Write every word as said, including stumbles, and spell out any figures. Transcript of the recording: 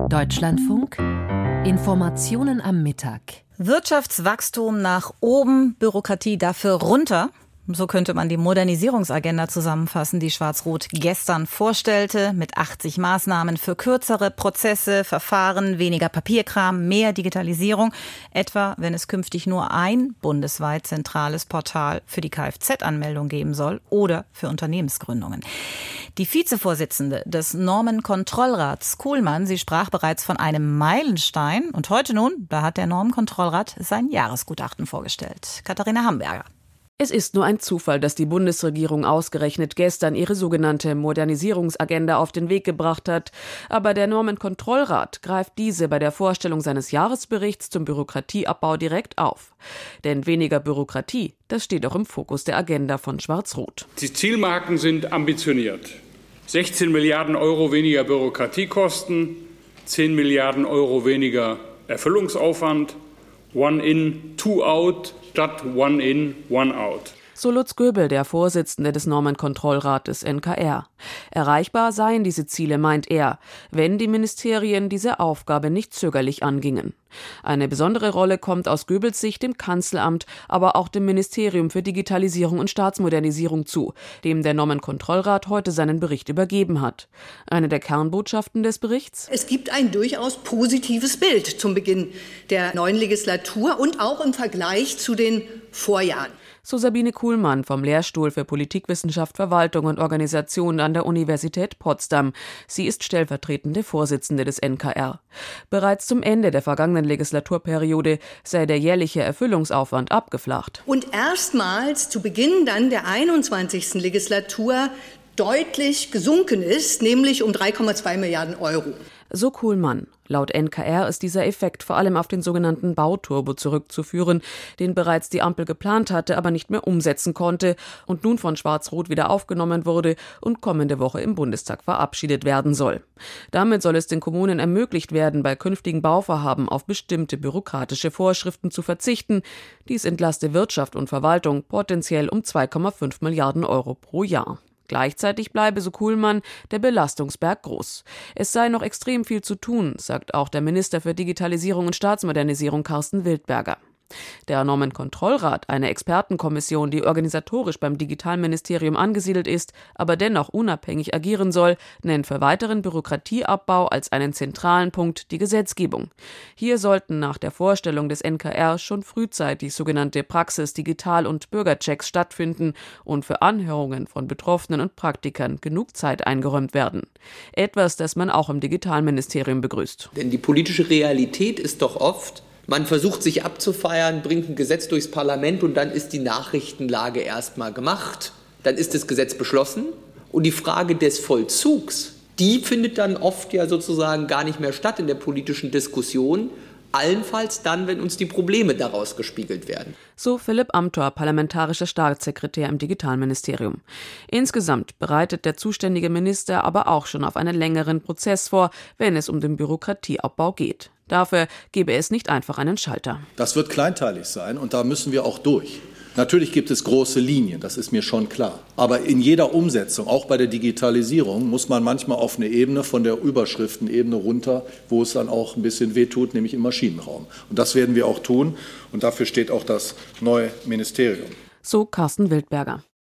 Deutschlandfunk. Informationen am Mittag. Wirtschaftswachstum nach oben, Bürokratie dafür runter. So könnte man die Modernisierungsagenda zusammenfassen, die Schwarz-Rot gestern vorstellte, mit achtzig Maßnahmen für kürzere Prozesse, Verfahren, weniger Papierkram, mehr Digitalisierung, etwa wenn es künftig nur ein bundesweit zentrales Portal für die Kfz-Anmeldung geben soll oder für Unternehmensgründungen. Die Vizevorsitzende des Normenkontrollrats, Kuhlmann, sie sprach bereits von einem Meilenstein. Und heute nun, da hat der Normenkontrollrat sein Jahresgutachten vorgestellt. Katharina Hamburger. Es ist nur ein Zufall, dass die Bundesregierung ausgerechnet gestern ihre sogenannte Modernisierungsagenda auf den Weg gebracht hat. Aber der Normenkontrollrat greift diese bei der Vorstellung seines Jahresberichts zum Bürokratieabbau direkt auf. Denn weniger Bürokratie, das steht auch im Fokus der Agenda von Schwarz-Rot. Die Zielmarken sind ambitioniert. sechzehn Milliarden Euro weniger Bürokratiekosten, zehn Milliarden Euro weniger Erfüllungsaufwand, one in, two out, statt one in, one out. So Lutz Göbel, der Vorsitzende des Normenkontrollrates N K R. Erreichbar seien diese Ziele, meint er, wenn die Ministerien diese Aufgabe nicht zögerlich angingen. Eine besondere Rolle kommt aus Göbels Sicht dem Kanzleramt, aber auch dem Ministerium für Digitalisierung und Staatsmodernisierung zu, dem der Normenkontrollrat heute seinen Bericht übergeben hat. Eine der Kernbotschaften des Berichts? Es gibt ein durchaus positives Bild zum Beginn der neuen Legislatur und auch im Vergleich zu den Vorjahren. So Sabine Kuhlmann vom Lehrstuhl für Politikwissenschaft, Verwaltung und Organisation an der Universität Potsdam. Sie ist stellvertretende Vorsitzende des N K R. Bereits zum Ende der vergangenen Legislaturperiode sei der jährliche Erfüllungsaufwand abgeflacht. Und erstmals zu Beginn dann der einundzwanzigsten Legislatur deutlich gesunken ist, nämlich um drei Komma zwei Milliarden Euro. So Kuhlmann. Laut N K R ist dieser Effekt vor allem auf den sogenannten Bauturbo zurückzuführen, den bereits die Ampel geplant hatte, aber nicht mehr umsetzen konnte und nun von Schwarz-Rot wieder aufgenommen wurde und kommende Woche im Bundestag verabschiedet werden soll. Damit soll es den Kommunen ermöglicht werden, bei künftigen Bauvorhaben auf bestimmte bürokratische Vorschriften zu verzichten. Dies entlaste Wirtschaft und Verwaltung potenziell um zwei Komma fünf Milliarden Euro pro Jahr. Gleichzeitig bleibe, so Kuhlmann, der Belastungsberg groß. Es sei noch extrem viel zu tun, sagt auch der Minister für Digitalisierung und Staatsmodernisierung Carsten Wildberger. Der Normenkontrollrat, eine Expertenkommission, die organisatorisch beim Digitalministerium angesiedelt ist, aber dennoch unabhängig agieren soll, nennt für weiteren Bürokratieabbau als einen zentralen Punkt die Gesetzgebung. Hier sollten nach der Vorstellung des N K R schon frühzeitig sogenannte Praxis-, Digital- und Bürgerchecks stattfinden und für Anhörungen von Betroffenen und Praktikern genug Zeit eingeräumt werden. Etwas, das man auch im Digitalministerium begrüßt. Denn die politische Realität ist doch oft, man versucht sich abzufeiern, bringt ein Gesetz durchs Parlament und dann ist die Nachrichtenlage erstmal gemacht. Dann ist das Gesetz beschlossen und die Frage des Vollzugs, die findet dann oft ja sozusagen gar nicht mehr statt in der politischen Diskussion. Allenfalls dann, wenn uns die Probleme daraus gespiegelt werden. So Philipp Amthor, parlamentarischer Staatssekretär im Digitalministerium. Insgesamt bereitet der zuständige Minister aber auch schon auf einen längeren Prozess vor, wenn es um den Bürokratieabbau geht. Dafür gebe es nicht einfach einen Schalter. Das wird kleinteilig sein und da müssen wir auch durch. Natürlich gibt es große Linien, das ist mir schon klar. Aber in jeder Umsetzung, auch bei der Digitalisierung, muss man manchmal auf eine Ebene von der Überschriftenebene runter, wo es dann auch ein bisschen wehtut, nämlich im Maschinenraum. Und das werden wir auch tun und dafür steht auch das neue Ministerium. So Carsten Wildberger.